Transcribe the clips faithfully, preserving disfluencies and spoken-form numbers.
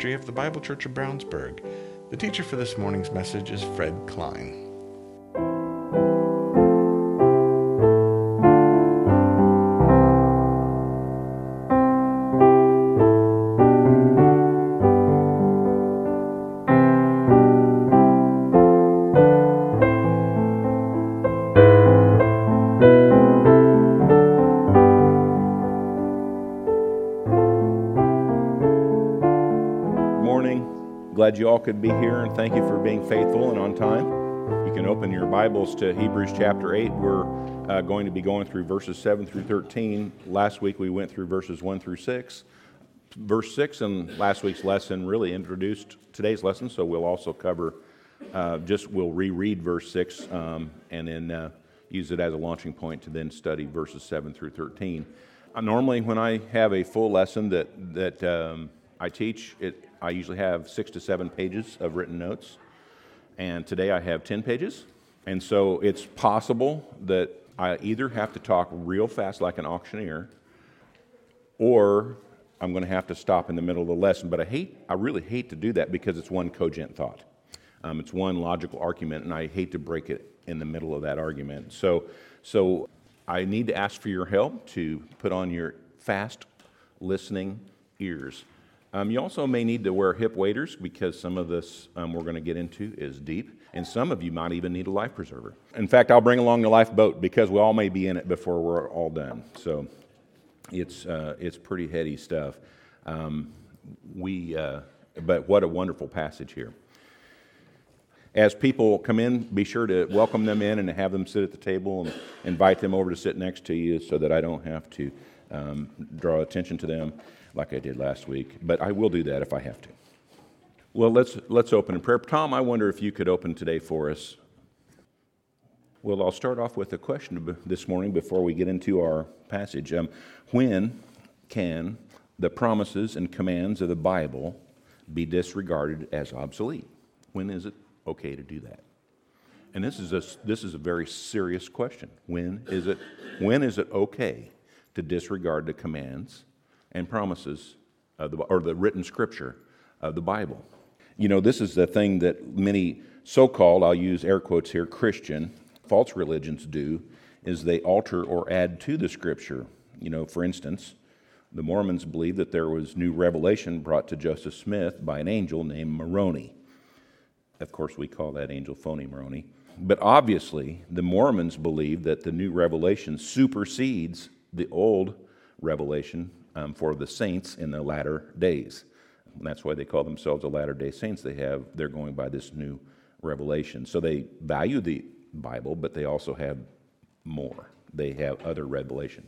ministry of the Bible Church of Brownsburg. The teacher for this morning's message is Fred Klein. Glad you all could be here, and thank you for being faithful and on time. You can open your Bibles to Hebrews chapter eight. We're uh, going to be going through verses seven through thirteen. Last week we went through verses one through six. Verse six in last week's lesson really introduced today's lesson, so we'll also cover, uh, just we'll reread verse six um, and then uh, use it as a launching point to then study verses seven through thirteen. Uh, normally when I have a full lesson that, that um, I teach, it I usually have six to seven pages of written notes, and today I have ten pages, and so it's possible that I either have to talk real fast like an auctioneer, or I'm going to have to stop in the middle of the lesson, but I hate, I really hate to do that because it's one cogent thought. Um, it's one logical argument, and I hate to break it in the middle of that argument. So, so I need to ask for your help to put on your fast listening ears. Um, you also may need to wear hip waders because some of this um, we're going to get into is deep, and some of you might even need a life preserver. In fact, I'll bring along the lifeboat because we all may be in it before we're all done. So it's uh, it's pretty heady stuff. Um, we, uh, but what a wonderful passage here. As people come in, be sure to welcome them in and have them sit at the table and invite them over to sit next to you so that I don't have to um, draw attention to them like I did last week, but I will do that if I have to. Well, let's let's open in prayer. Tom, I wonder if you could open today for us. Well, I'll start off with a question this morning before we get into our passage. Um, when can the promises and commands of the Bible be disregarded as obsolete? When is it okay to do that? And this is a this is a very serious question. When is it when is it okay to disregard the commands and promises of the, or the written scripture of the Bible? You know, this is the thing that many so-called, I'll use air quotes here, Christian, false religions do, is they alter or add to the scripture. You know, for instance, the Mormons believe that there was new revelation brought to Joseph Smith by an angel named Moroni. Of course, we call that angel phony Moroni. But obviously, the Mormons believe that the new revelation supersedes the old revelation Um, for the saints in the latter days. And that's why they call themselves the latter-day saints. They have, they're going by this new revelation. So they value the Bible, but they also have more. They have other revelation.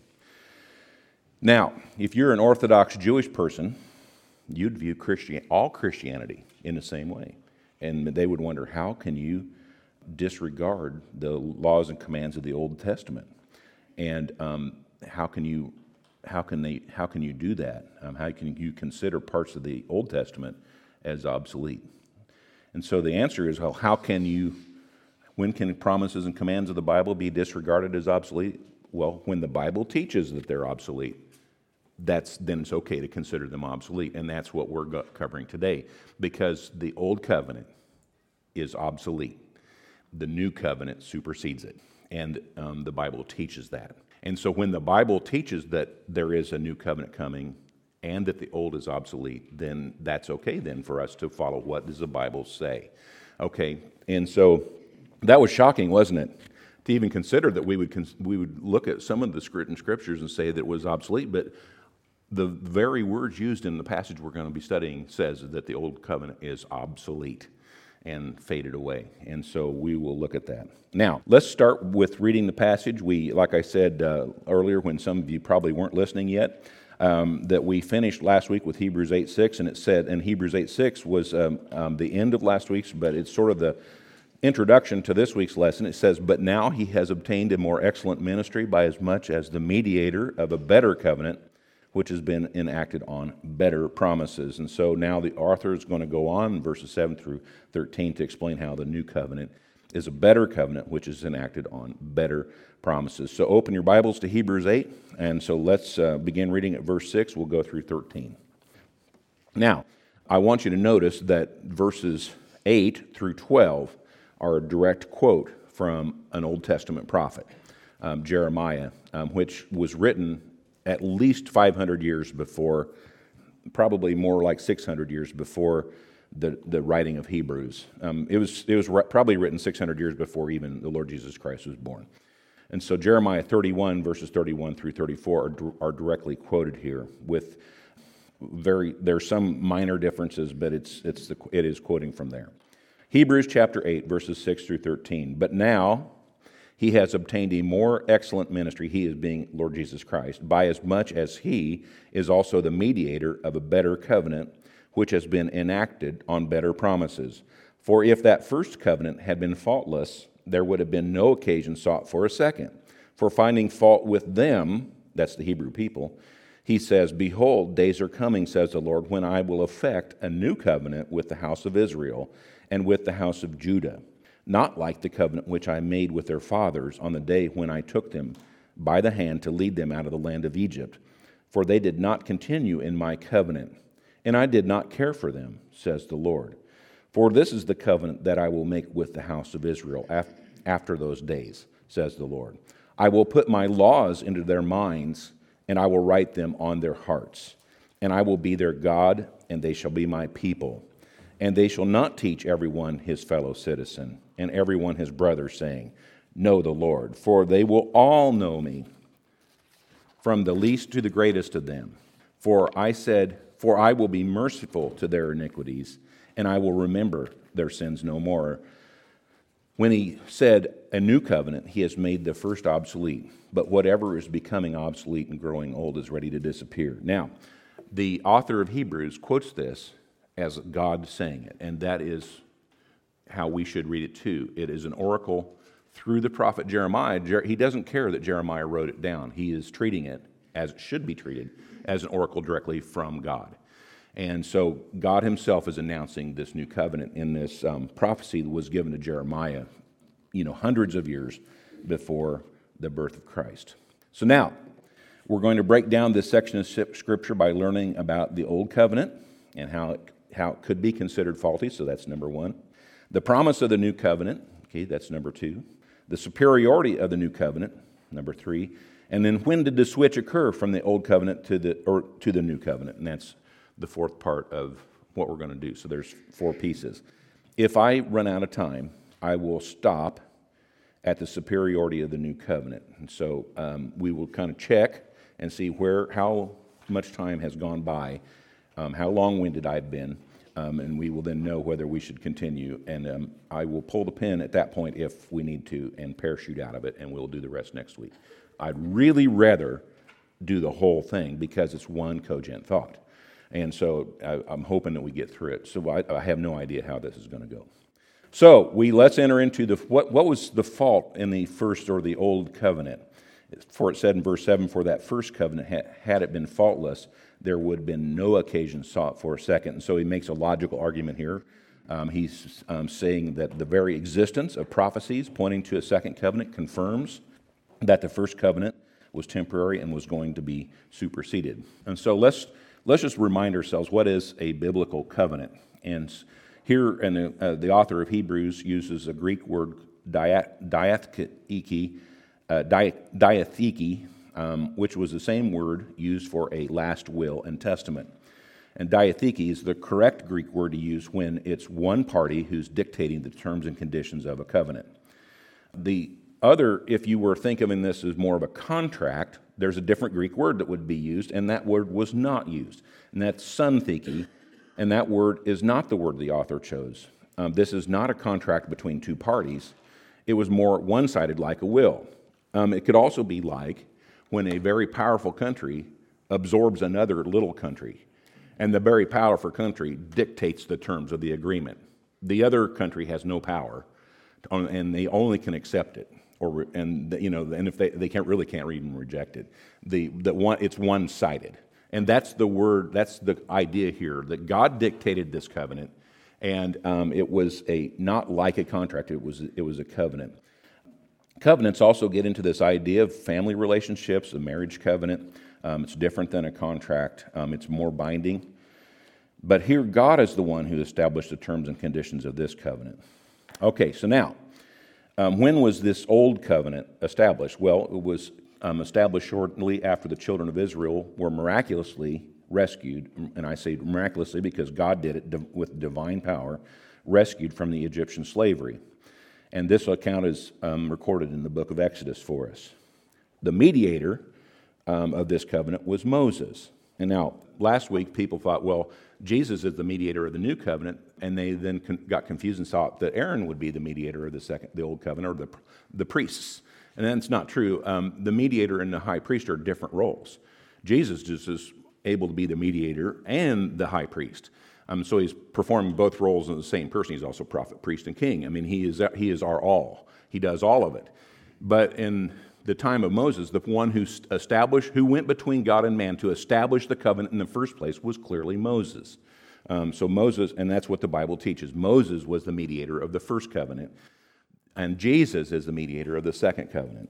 Now, if you're an Orthodox Jewish person, you'd view Christian, all Christianity in the same way. And they would wonder, how can you disregard the laws and commands of the Old Testament? And um, how can you How can they? How can you do that? Um, how can you consider parts of the Old Testament as obsolete? And so the answer is, well, how can you? When can promises and commands of the Bible be disregarded as obsolete? Well, when the Bible teaches that they're obsolete, that's then it's okay to consider them obsolete, and that's what we're go- covering today, because the Old Covenant is obsolete. The New Covenant supersedes it, and um, the Bible teaches that. And so when the Bible teaches that there is a new covenant coming and that the old is obsolete, then that's okay then for us to follow what does the Bible say. Okay, and so that was shocking, wasn't it? To even consider that we would cons- we would look at some of the written scriptures and say that it was obsolete, but the very words used in the passage we're going to be studying says that the old covenant is obsolete and faded away. And so we will look at that. Now, let's start with reading the passage. We, like I said uh, earlier, when some of you probably weren't listening yet, um, that we finished last week with Hebrews eight six, and it said, and Hebrews eight six was um, um, the end of last week's, but it's sort of the introduction to this week's lesson. It says, "But now he has obtained a more excellent ministry by as much as the mediator of a better covenant, which has been enacted on better promises." And so now the author is going to go on in verses seven through thirteen to explain how the new covenant is a better covenant, which is enacted on better promises. So open your Bibles to Hebrews eight, and so let's uh, begin reading at verse six. We'll go through thirteen. Now, I want you to notice that verses eight through twelve are a direct quote from an Old Testament prophet, um, Jeremiah, um, which was written at least five hundred years before, probably more like six hundred years before the, the writing of Hebrews. Um, it was, it was probably written six hundred years before even the Lord Jesus Christ was born. And so Jeremiah thirty-one, verses thirty-one through thirty-four are, are directly quoted here with very, there's some minor differences, but it's, it's the, it is quoting from there. Hebrews chapter eight, verses six through thirteen. But now he has obtained a more excellent ministry, he is being Lord Jesus Christ, by as much as he is also the mediator of a better covenant, which has been enacted on better promises. For if that first covenant had been faultless, there would have been no occasion sought for a second. For finding fault with them, that's the Hebrew people, he says, Behold, days are coming, says the Lord, when I will effect a new covenant with the house of Israel and with the house of Judah, not like the covenant which I made with their fathers on the day when I took them by the hand to lead them out of the land of Egypt. For they did not continue in my covenant, and I did not care for them, says the Lord. For this is the covenant that I will make with the house of Israel after those days, says the Lord. I will put my laws into their minds, and I will write them on their hearts. And I will be their God, and they shall be my people. And they shall not teach everyone his fellow citizen, and everyone his brother, saying, Know the Lord. For they will all know me, from the least to the greatest of them. For I said, For I will be merciful to their iniquities, and I will remember their sins no more. When he said a new covenant, he has made the first obsolete, but whatever is becoming obsolete and growing old is ready to disappear. Now, the author of Hebrews quotes this as God saying it, and that is how we should read it too. It is an oracle through the prophet Jeremiah. He doesn't care that Jeremiah wrote it down. He is treating it as it should be treated, as an oracle directly from God. And so God himself is announcing this new covenant in this um, prophecy that was given to Jeremiah, you know, hundreds of years before the birth of Christ. So now, we're going to break down this section of Scripture by learning about the Old Covenant and how it, how it could be considered faulty, so that's number one. The promise of the New Covenant, okay, that's number two. The superiority of the New Covenant, number three. And then when did the switch occur from the Old Covenant to the or to the New Covenant? And that's the fourth part of what we're going to do. So there's four pieces. If I run out of time, I will stop at the superiority of the New Covenant. And so um, we will kind of check and see where, how much time has gone by, um, how long-winded I've been, um, and we will then know whether we should continue. And um, I will pull the pin at that point if we need to and parachute out of it, and we'll do the rest next week. I'd really rather do the whole thing because it's one cogent thought. And so I, I'm hoping that we get through it. So I, I have no idea how this is going to go. So we let's enter into the what, what was the fault in the first or the Old Covenant. For it said in verse seven, for that first covenant, had it been faultless, there would have been no occasion sought for a second. And so he makes a logical argument here. Um, he's um, saying that the very existence of prophecies pointing to a second covenant confirms that the first covenant was temporary and was going to be superseded. And so let's let's just remind ourselves, what is a biblical covenant? And here, and the, uh, the author of Hebrews uses a Greek word, diatheke, uh, diatheke, um, which was the same word used for a last will and testament. And diatheke is the correct Greek word to use when it's one party who's dictating the terms and conditions of a covenant. The other, if you were thinking of this as more of a contract, there's a different Greek word that would be used, and that word was not used. And that's syntheke, and that word is not the word the author chose. Um, this is not a contract between two parties. It was more one-sided, like a will. Um, it could also be like when a very powerful country absorbs another little country, and the very powerful country dictates the terms of the agreement. The other country has no power, and they only can accept it. Or and you know, and if they they can't really can't even reject it, the the one it's one-sided, and that's the word. That's the idea here, that God dictated this covenant, and um, it was a not like a contract. It was it was a covenant. Covenants also get into this idea of family relationships, a marriage covenant. Um, it's different than a contract. Um, it's more binding. But here, God is the one who established the terms and conditions of this covenant. Okay, so now, um, when was this old covenant established? Well, it was um, established shortly after the children of Israel were miraculously rescued, and I say miraculously because God did it with divine power, rescued from the Egyptian slavery. And this account is um, recorded in the book of Exodus for us. The mediator um, of this covenant was Moses. And now, last week, people thought, well, Jesus is the mediator of the new covenant, and they then con- got confused and thought that Aaron would be the mediator of the second, the old covenant, or the the priests. And that's not true. Um, the mediator and the high priest are different roles. Jesus just is able to be the mediator and the high priest. Um, so he's performing both roles in the same person. He's also prophet, priest, and king. I mean, he is he is our all. He does all of it. But in the time of Moses, the one who established, who went between God and man to establish the covenant in the first place was clearly Moses. Um, so Moses, and that's what the Bible teaches. Moses was the mediator of the first covenant, and Jesus is the mediator of the second covenant.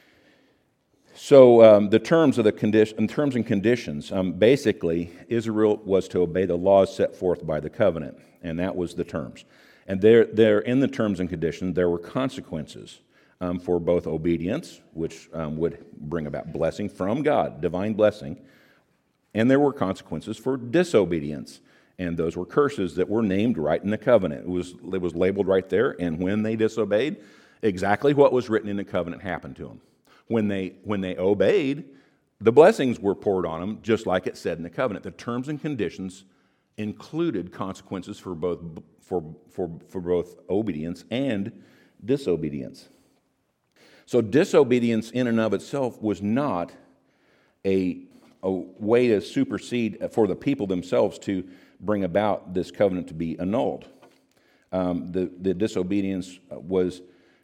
So um, the terms of the condition, in terms and conditions, um, basically Israel was to obey the laws set forth by the covenant, and that was the terms. And there, there in the terms and conditions, there were consequences um, for both obedience, which um, would bring about blessing from God, divine blessing, and there were consequences for disobedience, and those were curses that were named right in the covenant. It was it was labeled right there, and when they disobeyed, exactly what was written in the covenant happened to them. When they when they obeyed, the blessings were poured on them, just like it said in the covenant. The terms and conditions included consequences for both for for, for both obedience and disobedience. So disobedience in and of itself was not a, a way to supersede for the people themselves to bring about this covenant to be annulled. Um, the, the disobedience was,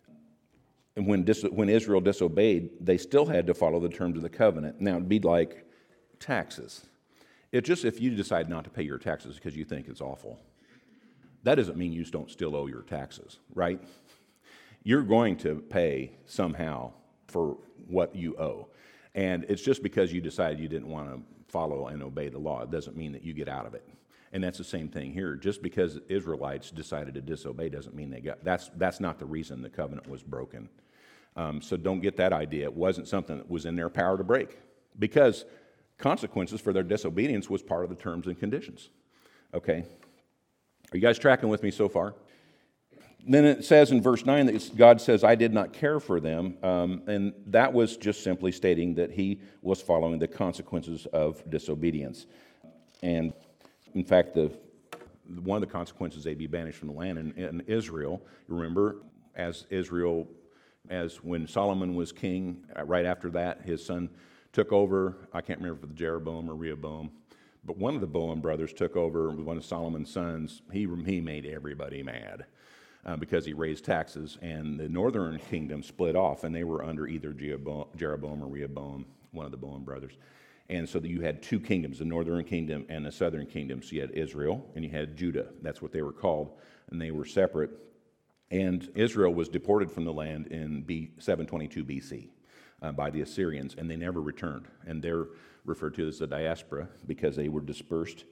when, dis, when Israel disobeyed, they still had to follow the terms of the covenant. Now, it'd be like taxes. It's just if you decide not to pay your taxes because you think it's awful, that doesn't mean you just don't still owe your taxes, right? You're going to pay somehow for what you owe. And it's just because you decided you didn't want to follow and obey the law. It doesn't mean that you get out of it. And that's the same thing here. Just because Israelites decided to disobey doesn't mean they got, that's that's not the reason the covenant was broken. Um, so don't get that idea. It wasn't something that was in their power to break, because consequences for their disobedience was part of the terms and conditions. Okay? Are you guys tracking with me so far? Then it says in verse nine that God says, I did not care for them. Um, and that was just simply stating that he was following the consequences of disobedience. And in fact, the one of the consequences, they'd be banished from the land. In, in Israel, remember, as Israel, as when Solomon was king, right after that, his son took over. I can't remember if it was Jeroboam or Rehoboam, but one of the Boam brothers took over, one of Solomon's sons. He, he made everybody mad uh, because he raised taxes, and the northern kingdom split off, and they were under either Jeroboam, Jeroboam or Rehoboam, one of the Boam brothers. And so that you had two kingdoms, the northern kingdom and the southern kingdom. So you had Israel and you had Judah. That's what they were called, and they were separate. And Israel was deported from the land in B, seven twenty-two B C uh, by the Assyrians, and they never returned. And they're referred to as the diaspora because they were dispersed.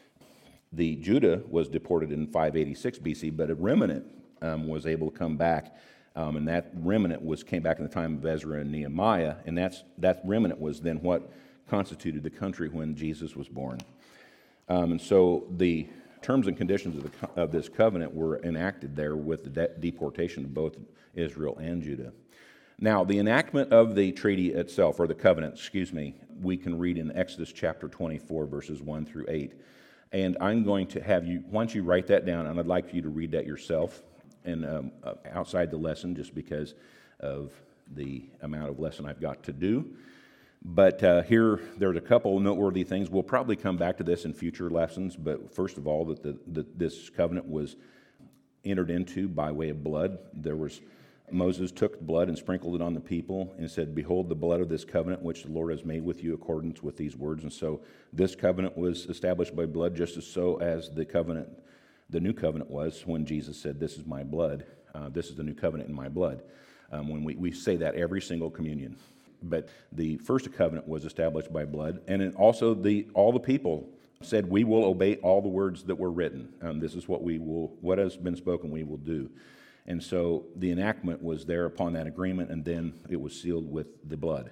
The Judah was deported in five eighty-six B C, but a remnant um, was able to come back. Um, and that remnant was came back in the time of Ezra and Nehemiah, and that's that remnant was then what constituted the country when Jesus was born. Um, and so the terms and conditions of, the, of this covenant were enacted there with the de- deportation of both Israel and Judah. Now, the enactment of the treaty itself, or the covenant, excuse me, we can read in Exodus chapter twenty-four, verses one through eight. And I'm going to have you, why don't you write that down, and I'd like for you to read that yourself and um, uh, outside the lesson, just because of the amount of lesson I've got to do. But uh, here, there's a couple noteworthy things. We'll probably come back to this in future lessons, but first of all, that the, the, this covenant was entered into by way of blood. There was, Moses took blood and sprinkled it on the people and said, behold the blood of this covenant which the Lord has made with you in accordance with these words. And so this covenant was established by blood, just as so as the covenant, the new covenant was when Jesus said, this is my blood. Uh, this is the new covenant in my blood. Um, when we, we say that every single communion. But the first covenant was established by blood, and it also the all the people said, we will obey all the words that were written. Um, this is what we will, what has been spoken, we will do. And so the enactment was there upon that agreement, and then it was sealed with the blood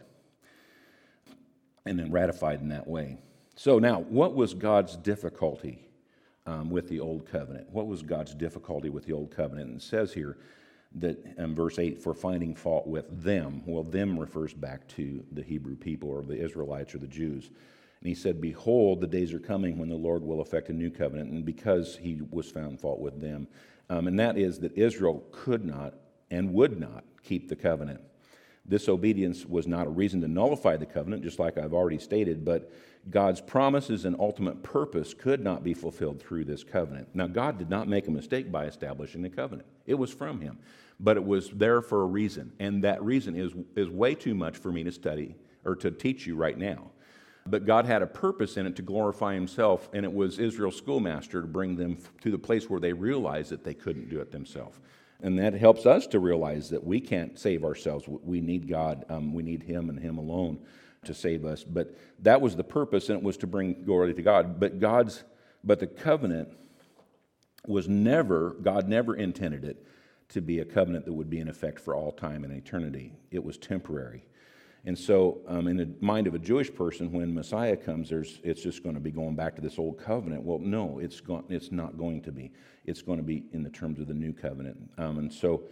and then ratified in that way. So now, what was God's difficulty um, with the Old Covenant? What was God's difficulty with the Old Covenant? And it says here that in verse eight, for finding fault with them. Well, them refers back to the Hebrew people or the Israelites or the Jews. And he said, behold, the days are coming when the Lord will effect a new covenant, and because he was found fault with them. Um, and that is that Israel could not and would not keep the covenant. Disobedience was not a reason to nullify the covenant, just like I've already stated, but God's promises and ultimate purpose could not be fulfilled through this covenant. Now, God did not make a mistake by establishing the covenant. It was from him, but it was there for a reason, and that reason is, is way too much for me to study or to teach you right now. But God had a purpose in it to glorify himself, and it was Israel's schoolmaster to bring them to the place where they realized that they couldn't do it themselves. And that helps us to realize that we can't save ourselves. We need God. Um, we need him and him alone to save us. But that was the purpose, and it was to bring glory to God. But God's, but the covenant was never, God never intended it to be a covenant that would be in effect for all time and eternity. It was temporary. And so um, in the mind of a Jewish person, when Messiah comes, there's, it's just going to be going back to this old covenant. Well, no, it's, go- it's not going to be. It's going to be in the terms of the new covenant. Um, and so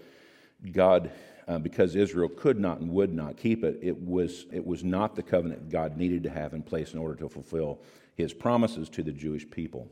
God, uh, because Israel could not and would not keep it, it was, it was not the covenant God needed to have in place in order to fulfill his promises to the Jewish people.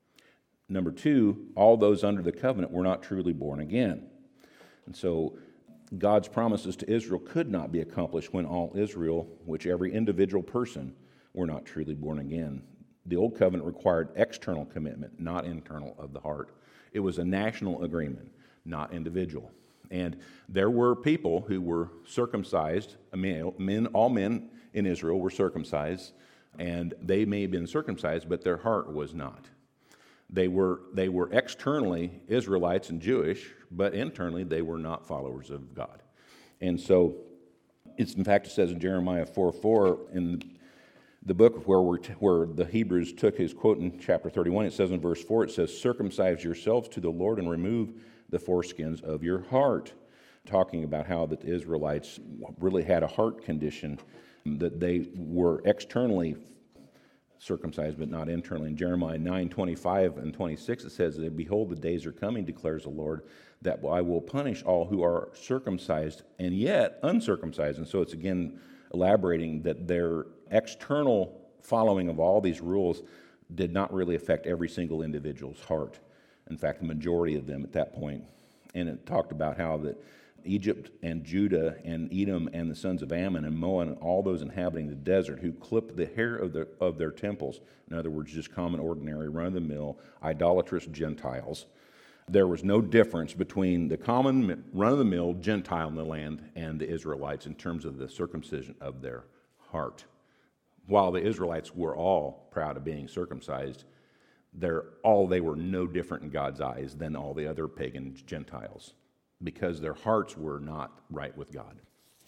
Number two, all those under the covenant were not truly born again. And so God's promises to Israel could not be accomplished when all Israel, which every individual person, were not truly born again. The old covenant required external commitment, not internal of the heart. It was a national agreement, not individual. And there were people who were circumcised, men, all men in Israel were circumcised, and they may have been circumcised, but their heart was not. They were, they were externally Israelites and Jewish, but internally they were not followers of God. And so, it's in fact, it says in Jeremiah four four, in the book where, we're t- where the Hebrews took his quote in chapter thirty-one, it says in verse four, it says, circumcise yourselves to the Lord and remove the foreskins of your heart. Talking about how that the Israelites really had a heart condition, that they were externally circumcised, but not internally. In Jeremiah nine twenty-five and twenty-six, it says, behold, the days are coming, declares the Lord, that I will punish all who are circumcised and yet uncircumcised. And so it's again elaborating that their external following of all these rules did not really affect every single individual's heart. In fact, the majority of them at that point. And it talked about how that Egypt and Judah and Edom and the sons of Ammon and Moab and all those inhabiting the desert who clipped the hair of their, of their temples, in other words, just common, ordinary, run-of-the-mill, idolatrous Gentiles. There was no difference between the common, run-of-the-mill Gentile in the land and the Israelites in terms of the circumcision of their heart. While the Israelites were all proud of being circumcised, they're all they were no different in God's eyes than all the other pagan Gentiles, because their hearts were not right with God.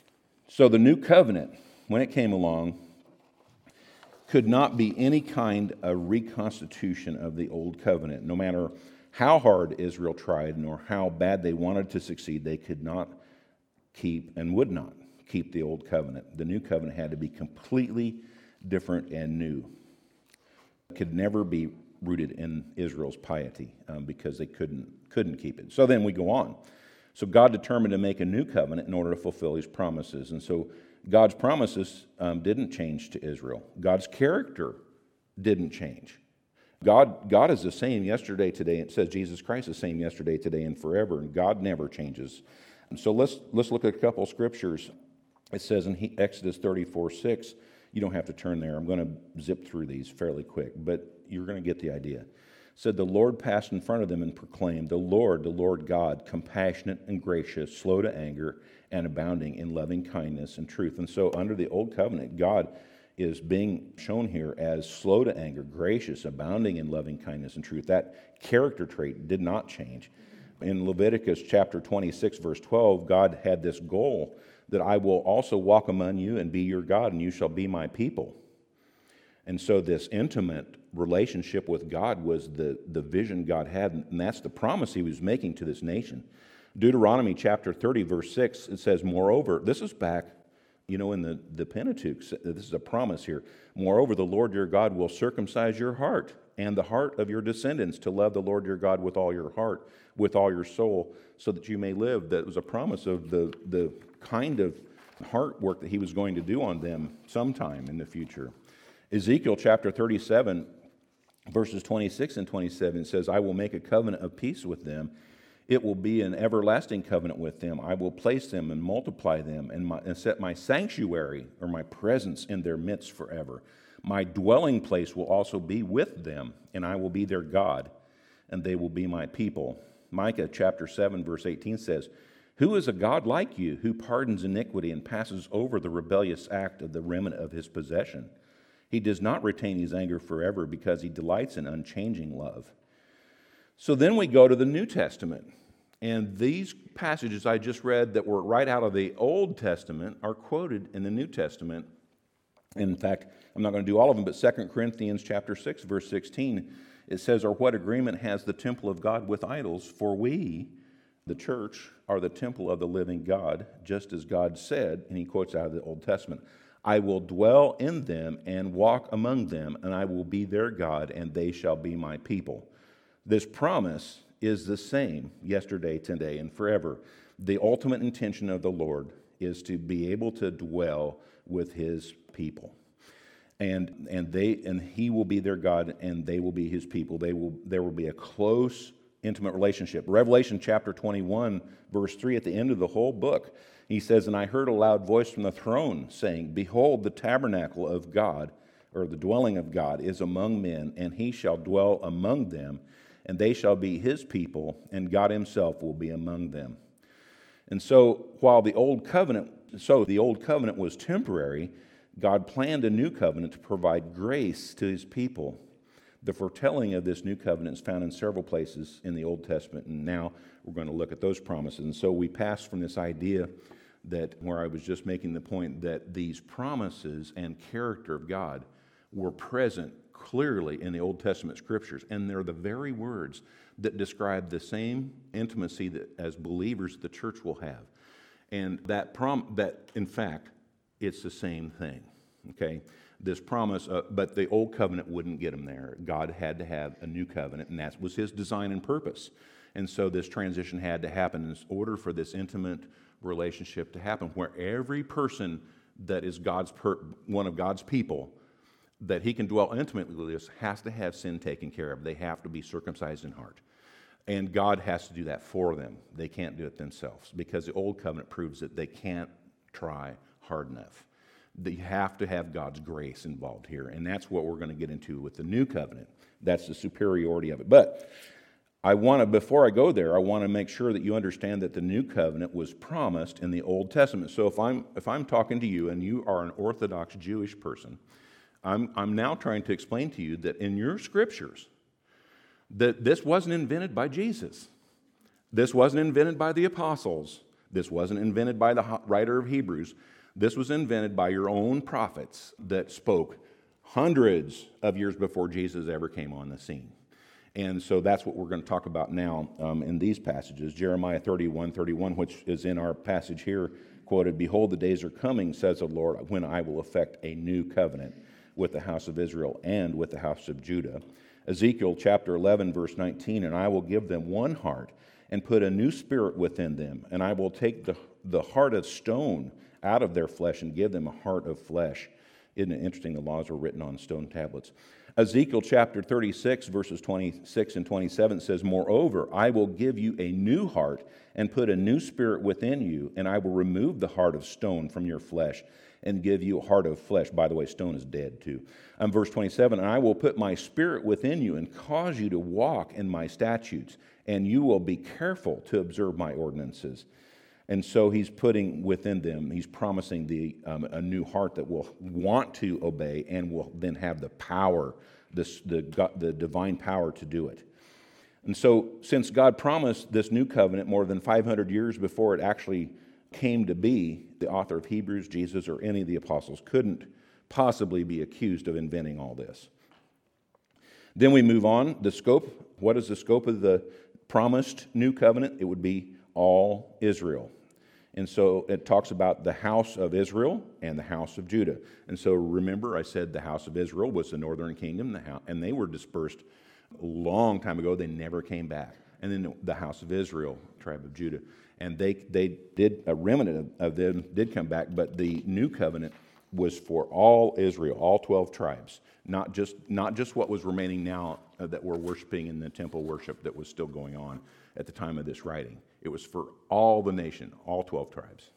So the new covenant, when it came along, could not be any kind of reconstitution of the old covenant. No matter how hard Israel tried, nor how bad they wanted to succeed, they could not keep and would not keep the old covenant. The new covenant had to be completely different and new. It could never be rooted in Israel's piety um, because they couldn't couldn't keep it. So then we go on. So God determined to make a new covenant in order to fulfill his promises. And so God's promises um, didn't change to Israel. God's character didn't change. God, God is the same yesterday, today. It says Jesus Christ is the same yesterday, today, and forever. And God never changes. And so let's let's look at a couple of scriptures. It says in Exodus thirty-four six, you don't have to turn there. I'm going to zip through these fairly quick, but you're going to get the idea. Said the Lord passed in front of them and proclaimed, the Lord, the Lord God, compassionate and gracious, slow to anger, and abounding in loving kindness and truth. And so under the old covenant, God is being shown here as slow to anger, gracious, abounding in loving kindness and truth. That character trait did not change. In Leviticus chapter twenty-six, verse twelve, God had this goal that I will also walk among you and be your God, and you shall be my people. And so this intimate relationship with God was the, the vision God had, and that's the promise he was making to this nation. Deuteronomy chapter thirty, verse six, it says, moreover, this is back, you know, in the, the Pentateuch, this is a promise here. Moreover, the Lord your God will circumcise your heart and the heart of your descendants to love the Lord your God with all your heart, with all your soul, so that you may live. That was a promise of the, the kind of heart work that he was going to do on them sometime in the future. Ezekiel chapter thirty-seven, verses twenty-six and twenty-seven says, I will make a covenant of peace with them. It will be an everlasting covenant with them. I will place them and multiply them and, my, and set my sanctuary or my presence in their midst forever. My dwelling place will also be with them, and I will be their God, and they will be my people. Micah chapter seven, verse eighteen says, who is a God like you, who pardons iniquity and passes over the rebellious act of the remnant of his possession? He does not retain his anger forever, because he delights in unchanging love. So then we go to the New Testament. And these passages I just read that were right out of the Old Testament are quoted in the New Testament. In fact, I'm not going to do all of them, but Second Corinthians chapter six, verse sixteen, it says, or what agreement has the temple of God with idols? For we, the church, are the temple of the living God, just as God said, and he quotes out of the Old Testament, I will dwell in them and walk among them, and I will be their God, and they shall be my people. This promise is the same yesterday, today, and forever. The ultimate intention of the Lord is to be able to dwell with his people. And and they and he will be their God, and they will be his people. They will there will be a close, intimate relationship. Revelation chapter twenty-one, verse three, at the end of the whole book, he says, and I heard a loud voice from the throne saying, behold, the tabernacle of God, or the dwelling of God, is among men, and he shall dwell among them, and they shall be his people, and God himself will be among them. And so, while the old covenant, so the old covenant was temporary, God planned a new covenant to provide grace to his people. The foretelling of this new covenant is found in several places in the Old Testament, and now we're going to look at those promises. And so we pass from this idea that, where I was just making the point that these promises and character of God were present clearly in the Old Testament scriptures, and they're the very words that describe the same intimacy that as believers the church will have. And that prom that in fact it's the same thing. Okay? This promise, uh, but the old covenant wouldn't get them there. God had to have a new covenant, and that was his design and purpose. And so this transition had to happen in order for this intimate relationship to happen, where every person that is God's per- one of God's people, that he can dwell intimately with us, has to have sin taken care of. They have to be circumcised in heart. And God has to do that for them. They can't do it themselves, because the old covenant proves that they can't try hard enough. They have to have God's grace involved here, and that's what we're going to get into with the new covenant. That's the superiority of it. But I want to, before I go there, I want to make sure that you understand that the new covenant was promised in the Old Testament. So if I'm if I'm talking to you and you are an Orthodox Jewish person, I'm I'm now trying to explain to you that in your scriptures, that this wasn't invented by Jesus. This wasn't invented by the apostles. This wasn't invented by the writer of Hebrews. This was invented by your own prophets that spoke hundreds of years before Jesus ever came on the scene. And so that's what we're going to talk about now um, in these passages. Jeremiah thirty-one, thirty-one, which is in our passage here, quoted, behold, the days are coming, says the Lord, when I will effect a new covenant with the house of Israel and with the house of Judah. Ezekiel chapter eleven, verse nineteen, and I will give them one heart and put a new spirit within them, and I will take the, the heart of stone out of their flesh and give them a heart of flesh. Isn't it interesting? The laws were written on stone tablets. Ezekiel chapter thirty-six, verses twenty-six and twenty-seven says, moreover, I will give you a new heart and put a new spirit within you, and I will remove the heart of stone from your flesh and give you a heart of flesh. By the way, stone is dead too. Um, verse twenty-seven, and I will put my spirit within you and cause you to walk in my statutes, and you will be careful to observe my ordinances. And so he's putting within them, he's promising the um, a new heart that will want to obey and will then have the power, this, the, the divine power to do it. And so since God promised this new covenant more than five hundred years before it actually came to be, the author of Hebrews, Jesus, or any of the apostles couldn't possibly be accused of inventing all this. Then we move on. The scope, what is the scope of the promised new covenant? It would be all Israel. And so it talks about the house of Israel and the house of Judah. And so remember, I said the house of Israel was the northern kingdom, the house, and they were dispersed a long time ago. They never came back. And then the house of Israel, tribe of Judah. And they they did, a remnant of them did come back, but the new covenant was for all Israel, all twelve tribes, not just not just what was remaining now uh, that we're worshiping in the temple worship that was still going on at the time of this writing. It was for all the nation, all twelve tribes.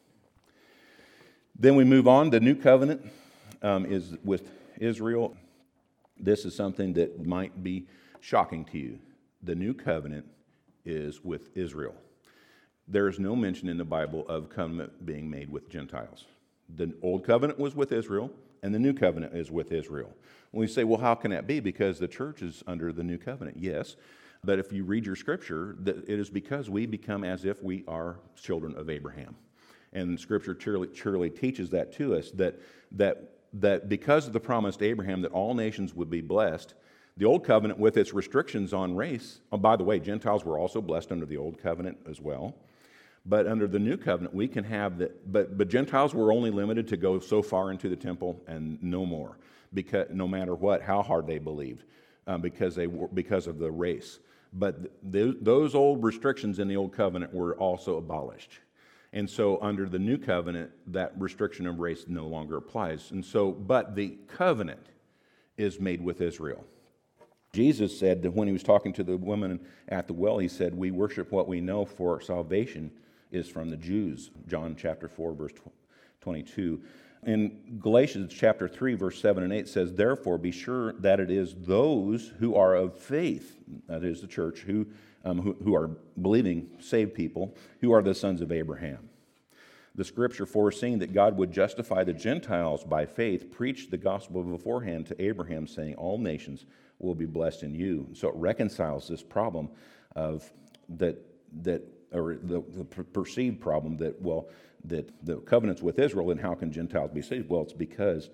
Then we move on. The new covenant um, is with Israel. This is something that might be shocking to you. The new covenant is with Israel. There is no mention in the Bible of covenant being made with Gentiles. The old covenant was with Israel, and the new covenant is with Israel. When we say, well, how can that be? Because the church is under the new covenant. Yes, but if you read your scripture, it is because we become as if we are children of Abraham. And scripture surely, surely teaches that to us, that, that, that because of the promise to Abraham that all nations would be blessed, the old covenant with its restrictions on race, oh, by the way, Gentiles were also blessed under the old covenant as well. But under the new covenant, we can have that. But but Gentiles were only limited to go so far into the temple and no more, because no matter what, how hard they believed, um, because they were because of the race. But th- those old restrictions in the old covenant were also abolished, and so under the new covenant, that restriction of race no longer applies. And so, but the covenant is made with Israel. Jesus said that when he was talking to the woman at the well, he said, "We worship what we know, for salvation is from the Jews." John chapter four, verse twenty-two. In Galatians chapter three, verse seven and eight says, "Therefore be sure that it is those who are of faith," that is the church, who, um, who, who are believing, saved people, who are the sons of Abraham. The scripture, foreseeing that God would justify the Gentiles by faith, preached the gospel beforehand to Abraham, saying, "All nations will be blessed in you." So it reconciles this problem of that that or the, the perceived problem that, well, that the covenant's with Israel, and how can Gentiles be saved? Well, it's because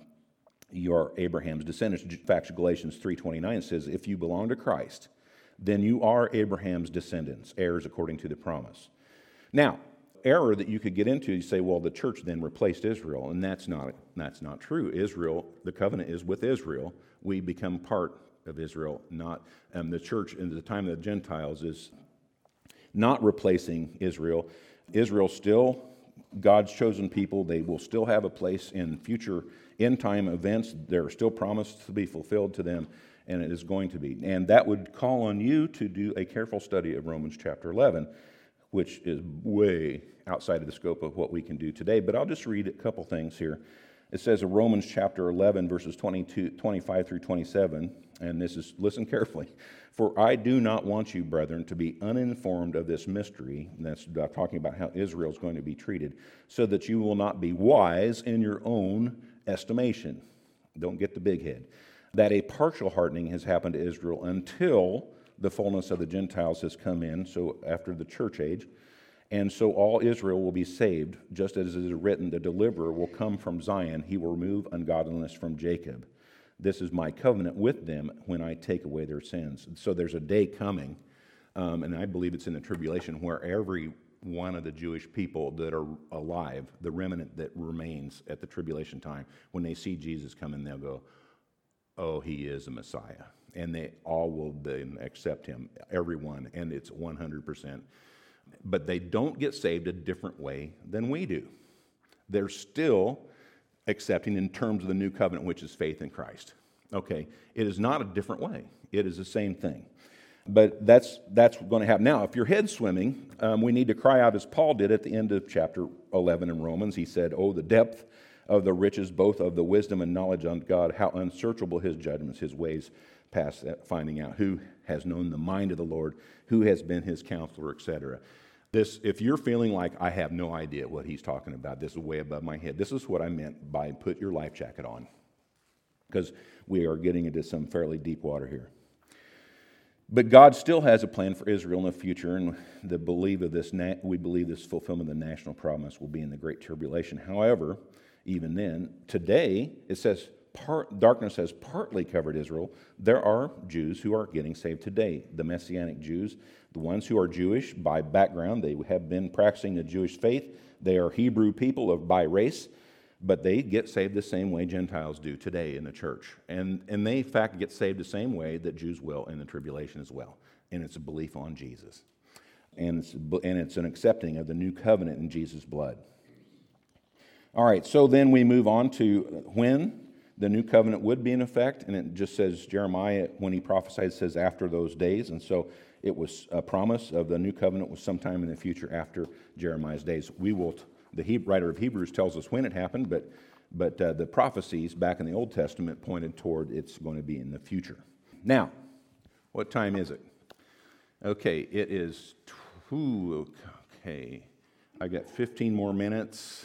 you're Abraham's descendants. In fact, Galatians three twenty-nine says, "If you belong to Christ, then you are Abraham's descendants, heirs according to the promise." Now, error that you could get into, you say, well, the church then replaced Israel, and that's not that's not true. Israel, the covenant is with Israel. We become part of Israel, not um, the church in the time of the Gentiles is not replacing Israel. Israel still God's chosen people. They will still have a place in future end-time events. They're still promised to be fulfilled to them, and it is going to be. And that would call on you to do a careful study of Romans chapter eleven, which is way outside of the scope of what we can do today. But I'll just read a couple things here. It says in Romans chapter eleven, verses twenty-two, twenty-five through twenty-seven, and this is, listen carefully. "For I do not want you, brethren, to be uninformed of this mystery," and that's talking about how Israel is going to be treated, "so that you will not be wise in your own estimation." Don't get the big head. "That a partial hardening has happened to Israel until the fullness of the Gentiles has come in," so after the church age, "and so all Israel will be saved, just as it is written, the deliverer will come from Zion, he will remove ungodliness from Jacob. This is my covenant with them when I take away their sins." So there's a day coming, um, and I believe it's in the tribulation, where every one of the Jewish people that are alive, the remnant that remains at the tribulation time, when they see Jesus coming, they'll go, "Oh, he is a Messiah." And they all will then accept him, everyone, and it's one hundred percent. But they don't get saved a different way than we do. They're still accepting in terms of the new covenant, which is faith in Christ. Okay, it is not a different way. It is the same thing. But that's that's going to happen. Now, if your head's swimming, um, we need to cry out as Paul did at the end of chapter eleven in Romans. He said, "Oh, the depth of the riches, both of the wisdom and knowledge of God, how unsearchable his judgments, his ways past finding out. Who has known the mind of the Lord? Who has been his counselor," et cetera. This, if you're feeling like, I have no idea what he's talking about, this is way above my head, this is what I meant by put your life jacket on, because we are getting into some fairly deep water here. But God still has a plan for Israel in the future, and the belief of this, we believe this fulfillment of the national promise will be in the Great Tribulation. However, even then, today, it says, part, darkness has partly covered Israel, there are Jews who are getting saved today. The Messianic Jews, the ones who are Jewish by background, they have been practicing the Jewish faith. They are Hebrew people of by race, but they get saved the same way Gentiles do today in the church. And, and they, in fact, get saved the same way that Jews will in the tribulation as well. And it's a belief on Jesus. And it's, and it's an accepting of the new covenant in Jesus' blood. All right, so then we move on to when the new covenant would be in effect. And it just says, Jeremiah, when he prophesied, says after those days. And so it was a promise of the new covenant was sometime in the future after Jeremiah's days. We will... The he- writer of Hebrews tells us when it happened, but, but uh, the prophecies back in the Old Testament pointed toward it's going to be in the future. Now, what time is it? Okay, it is, two, okay, I got fifteen more minutes.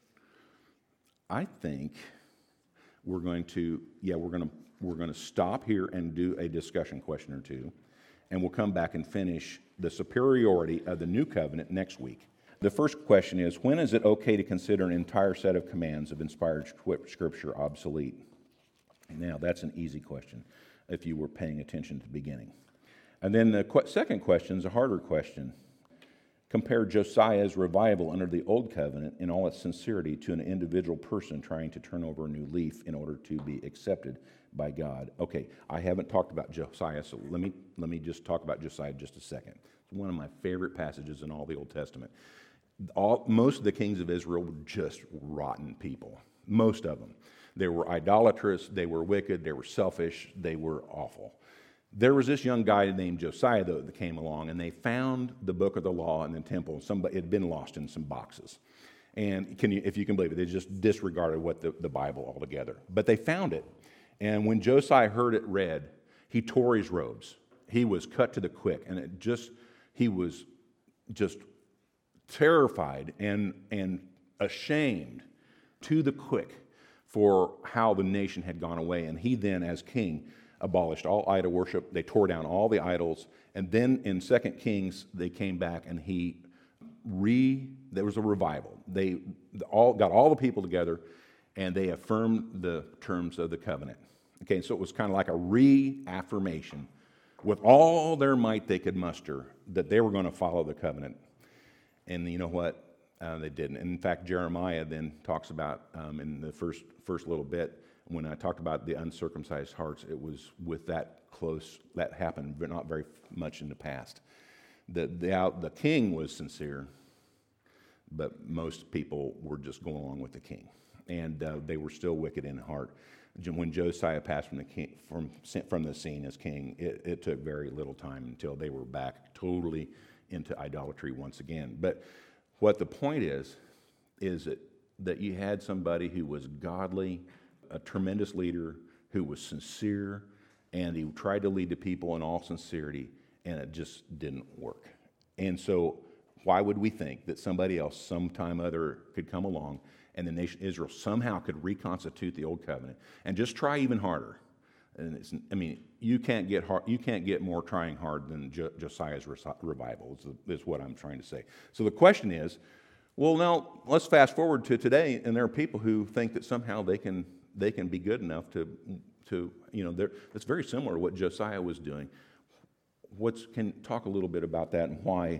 I think we're going to, yeah, we're going to, we're going to stop here and do a discussion question or two, and we'll come back and finish the superiority of the new covenant next week. The first question is, when is it okay to consider an entire set of commands of inspired Scripture obsolete? Now, that's an easy question if you were paying attention to the beginning. And then the qu- second question is a harder question. Compare Josiah's revival under the Old Covenant in all its sincerity to an individual person trying to turn over a new leaf in order to be accepted by God. Okay, I haven't talked about Josiah, so let me, let me just talk about Josiah just a second. It's one of my favorite passages in all the Old Testament. All, most of the kings of Israel were just rotten people. Most of them. They were idolatrous, they were wicked, they were selfish, they were awful. There was this young guy named Josiah, though, that came along, and they found the book of the law in the temple. Somebody, it had been lost in some boxes. And can you, if you can believe it, they just disregarded what the, the Bible altogether. But they found it, and when Josiah heard it read, he tore his robes. He was cut to the quick, and it just, he was just terrified and, and ashamed to the quick for how the nation had gone away. And he then, as king, abolished all idol worship. They tore down all the idols. And then in Second Kings, they came back and he re, there was a revival. They all got all the people together and they affirmed the terms of the covenant. Okay, so it was kind of like a reaffirmation with all their might they could muster that they were going to follow the covenant. And you know what? Uh, they didn't. And in fact, Jeremiah then talks about um, in the first first little bit, when I talked about the uncircumcised hearts, it was with that close, that happened, but not very much in the past. The, the, out, the king was sincere, but most people were just going along with the king. And uh, they were still wicked in heart. When Josiah passed from the king, from, from the scene as king, it, it took very little time until they were back totally into idolatry once again. But what the point is, is that, that you had somebody who was godly, a tremendous leader, who was sincere, and he tried to lead the people in all sincerity, and it just didn't work. And so why would we think that somebody else sometime other could come along and the nation Israel somehow could reconstitute the old covenant and just try even harder? And it's, I mean, you can't get hard, you can't get more trying hard than Jo- Josiah's revival, is, is what I'm trying to say. So the question is, well, now let's fast forward to today, and there are people who think that somehow they can they can be good enough to to you know, it's very similar to what Josiah was doing. What's can talk a little bit about that and why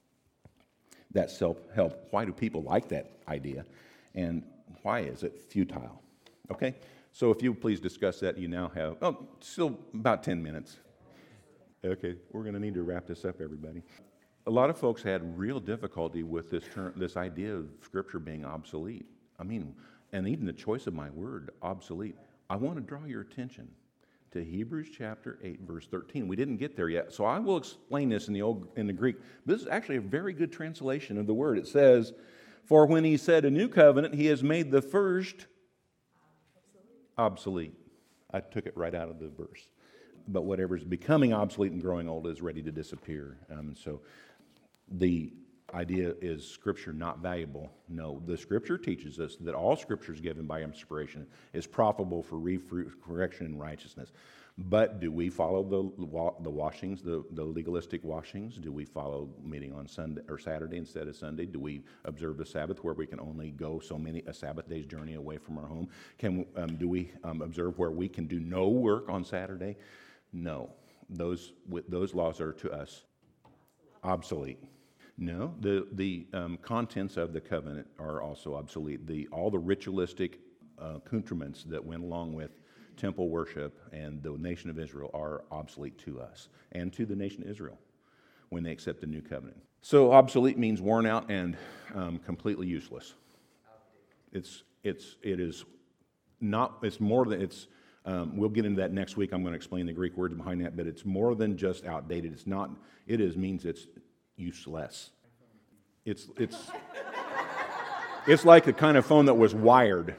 that self-help? Why do people like that idea, and why is it futile? Okay. So if you please discuss that, you now have, oh, still about ten minutes. Okay, we're going to need to wrap this up, everybody. A lot of folks had real difficulty with this term, this idea of Scripture being obsolete. I mean, and even the choice of my word, obsolete. I want to draw your attention to Hebrews chapter eight, verse thirteen. We didn't get there yet, so I will explain this in the old in the Greek. This is actually a very good translation of the word. It says, "For when he said a new covenant, he has made the first obsolete." I took it right out of the verse. But whatever is becoming obsolete and growing old is ready to disappear. Um, so the idea is Scripture not valuable. No, the Scripture teaches us that all Scripture is given by inspiration is profitable for reproof, correction, and righteousness. But do we follow the wa- the washings, the, the legalistic washings? Do we follow meeting on Sunday or Saturday instead of Sunday? Do we observe the Sabbath where we can only go so many a Sabbath day's journey away from our home? Can um, do we um, observe where we can do no work on Saturday? No, those those laws are to us obsolete. No, the the um, contents of the covenant are also obsolete. The all the ritualistic uh, accoutrements that went along with temple worship and the nation of Israel are obsolete to us and to the nation of Israel when they accept the new covenant. So obsolete means worn out and um, completely useless. It's it's it is not. It's more than it's. Um, we'll get into that next week. I'm going to explain the Greek words behind that, but it's more than just outdated. It's not. It is means it's useless. It's it's it's like the kind of phone that was wired.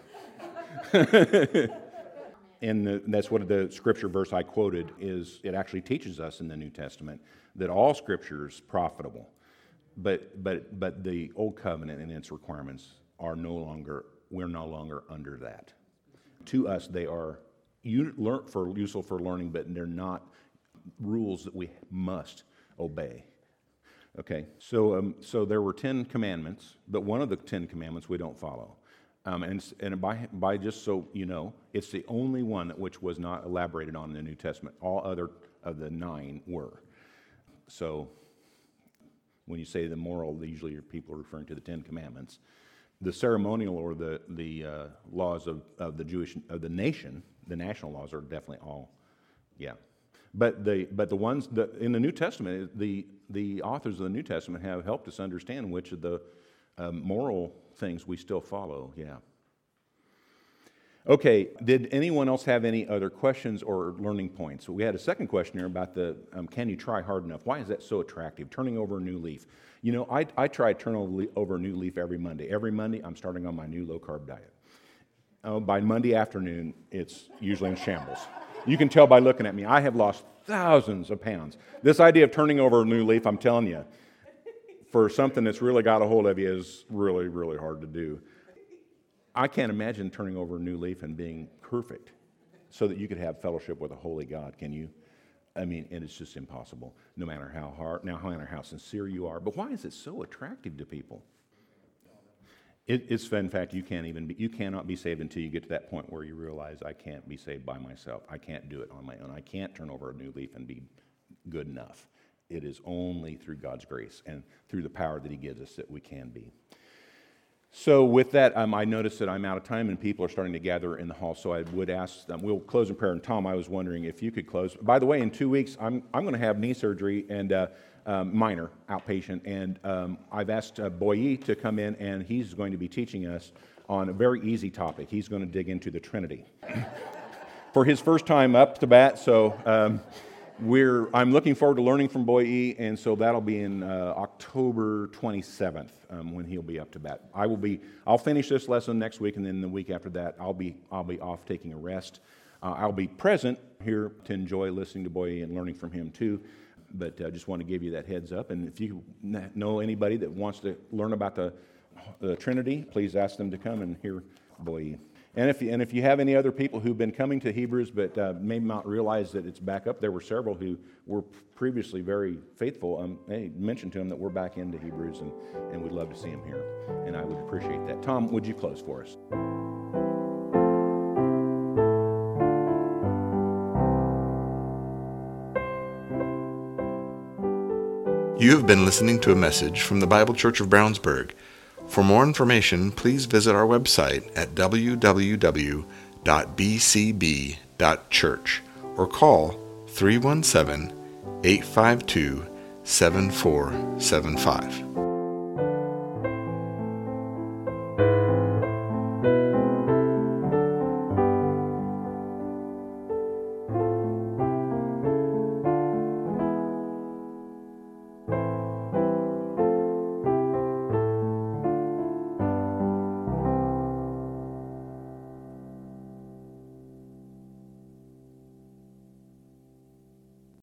And the, that's what the scripture verse I quoted is. It actually teaches us in the New Testament that all scripture is profitable, but but but the old covenant and its requirements are no longer. We're no longer under that. To us, they are you learn for useful for learning, but they're not rules that we must obey. Okay, so um, so there were ten commandments, but one of the ten commandments we don't follow. Um, and and by, by just so you know, it's the only one which was not elaborated on in the New Testament. All other of the nine were. So when you say the moral, usually people are referring to the Ten Commandments. The ceremonial or the the uh, laws of, of the Jewish of the nation, the national laws are definitely all, yeah. But the but the ones that in the New Testament, the the authors of the New Testament have helped us understand which of the um, moral things we still follow, yeah. Okay, did anyone else have any other questions or learning points? We had a second question here about the, um, can you try hard enough? Why is that so attractive? Turning over a new leaf. You know, I, I try to turn over, over a new leaf every Monday. Every Monday, I'm starting on my new low-carb diet. Uh, by Monday afternoon, it's usually in shambles. You can tell by looking at me. I have lost thousands of pounds. This idea of turning over a new leaf, I'm telling you, for something that's really got a hold of you is really, really hard to do. I can't imagine turning over a new leaf and being perfect so that you could have fellowship with a holy God, can you? I mean, and it's just impossible, no matter how hard, no matter how sincere you are. But why is it so attractive to people? It, it's, in fact, you can't even be, you cannot be saved until you get to that point where you realize I can't be saved by myself. I can't do it on my own. I can't turn over a new leaf and be good enough. It is only through God's grace and through the power that He gives us that we can be. So with that, um, I noticed that I'm out of time and people are starting to gather in the hall. So I would ask them, we'll close in prayer. And Tom, I was wondering if you could close. By the way, in two weeks, I'm I'm going to have knee surgery and uh, um, minor outpatient. And um, I've asked uh, Boyi to come in and he's going to be teaching us on a very easy topic. He's going to dig into the Trinity for his first time up to bat. So um, we're I'm looking forward to learning from Boyi, and so that'll be in uh, October twenty-seventh um, when he'll be up to bat. I will be I'll finish this lesson next week, and then the week after that I'll be I'll be off taking a rest. Uh, I'll be present here to enjoy listening to Boyi and learning from him too. But I uh, just want to give you that heads up. And if you know anybody that wants to learn about the the Trinity, please ask them to come and hear Boyi. And if you, and if you have any other people who've been coming to Hebrews but uh, may not realize that it's back up, there were several who were previously very faithful. Um, hey, mention to them that we're back into Hebrews, and, and we'd love to see them here. And I would appreciate that. Tom, would you close for us? You have been listening to a message from the Bible Church of Brownsburg. For more information, please visit our website at w w w dot b c b dot church or call three one seven, eight five two, seven four seven five.